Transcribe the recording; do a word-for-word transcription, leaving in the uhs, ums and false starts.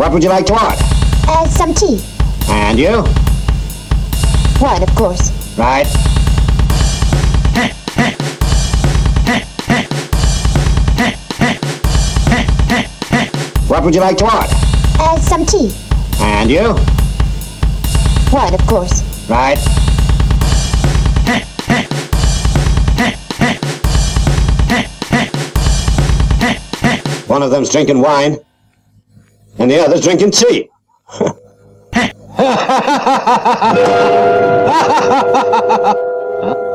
What would you like to order? Uh, some tea. And you? Wine, of course. Right. What would you like to order? Uh, some tea. And you? Wine, of course. Right. One of them's drinking wine, and the other's drinking tea. Huh?